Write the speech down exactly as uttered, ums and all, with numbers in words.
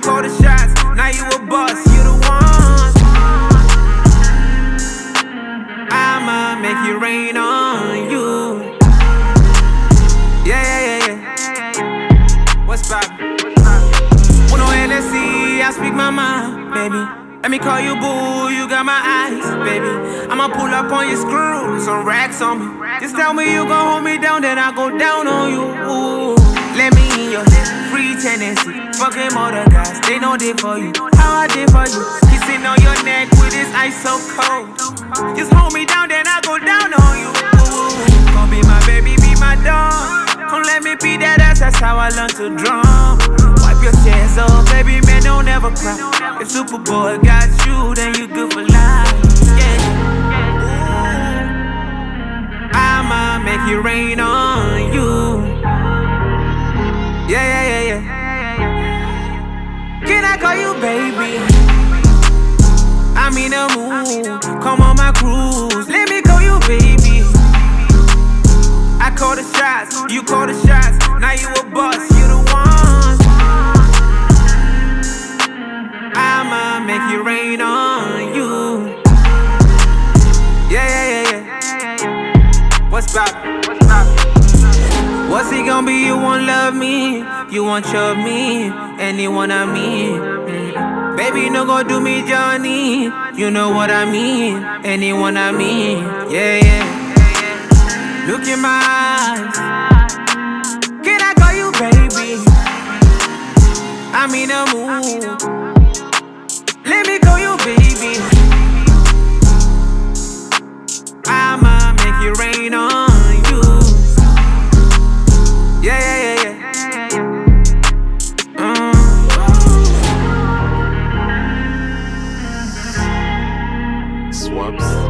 call the shots, now you a boss, you the one. I'ma make it rain on you. Yeah, yeah, yeah, yeah. What's poppin'? Uno L S C, I speak my mind, baby. Let me call you boo, you got my eyes, baby. I'ma pull up on your screw, some racks on me. Just tell me you gon' hold me down, then I go down on you. Ooh. Let me in your head, free tendency. Fucking other guys, they know they for you. How I did for you, kissing on your neck with this ice so cold. Just hold me down, then I go down on you. Ooh. Gon' be my baby, be my dog. Come let me be that ass, that's how I learned to drum. Wipe your tears up, baby, man, don't ever cry. If Superboy got you, then you good for life. Yeah. I'ma make it rain on you. Yeah, yeah, yeah, yeah. Can I call you baby? I'm in the mood, come on my cruise. Let me call you baby. I call the shots, you call the shots. Now you a boss, you the one. I'ma make it rain on you. Yeah, yeah, yeah, yeah. What's poppin'? What's poppin'? What's it gon' be? You won't love me, you won't chub me, anyone I mean. Mm. Baby, no go do me, Johnny. You know what I mean, anyone I mean. Yeah, yeah. Look in my eyes. Can I call you baby? I'm in the mood. Let me call you baby. I'ma make it rain on you. Yeah, yeah, yeah, yeah. Mm. Swaps.